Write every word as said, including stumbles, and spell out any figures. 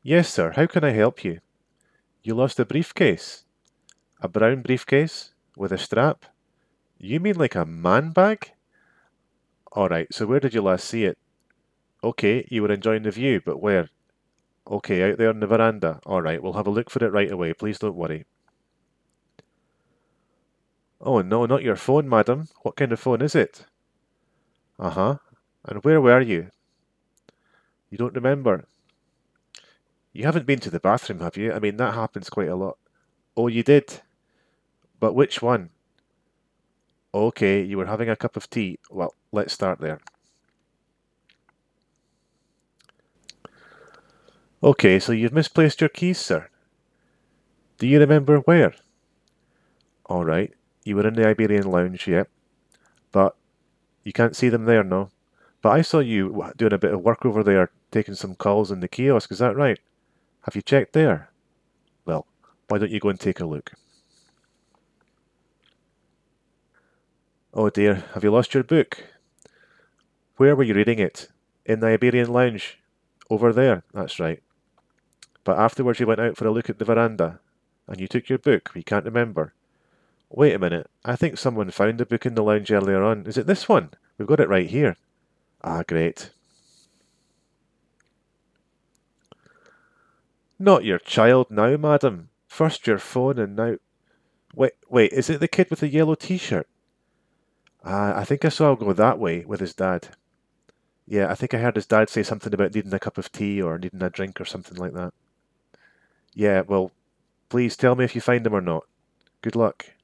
Yes, sir. How can I help you? You lost a briefcase. A brown briefcase? With a strap? You mean like a man bag? Alright, so where did you last see it? Okay, you were enjoying the view, but where? Okay, out there on the veranda. Alright, we'll have a look for it right away. Please don't worry. Oh no, not your phone, madam. What kind of phone is it? Uh-huh. And where were you? You don't remember? You haven't been to the bathroom, have you? I mean, that happens quite a lot. Oh, you did? But which one? Okay, you were having a cup of tea. Well, let's start there. Okay, so you've misplaced your keys, sir. Do you remember where? All right, you were in the Iberian Lounge, yep. But you can't see them there, no? But I saw you w- doing a bit of work over there, taking some calls in the kiosk, is that right? Have you checked there? Well, why don't you go and take a look? Oh dear, have you lost your book? Where were you reading it? In the Iberian Lounge. Over there, that's right. But afterwards you went out for a look at the veranda, and you took your book, you can't remember. Wait a minute, I think someone found the book in the lounge earlier on. Is it this one? We've got it right here. Ah, great. Not your child now, madam. First your phone and now... Wait, wait, is it the kid with the yellow t-shirt? Ah, I think I saw him go that way with his dad. Yeah, I think I heard his dad say something about needing a cup of tea or needing a drink or something like that. Yeah, well, please tell me if you find him or not. Good luck.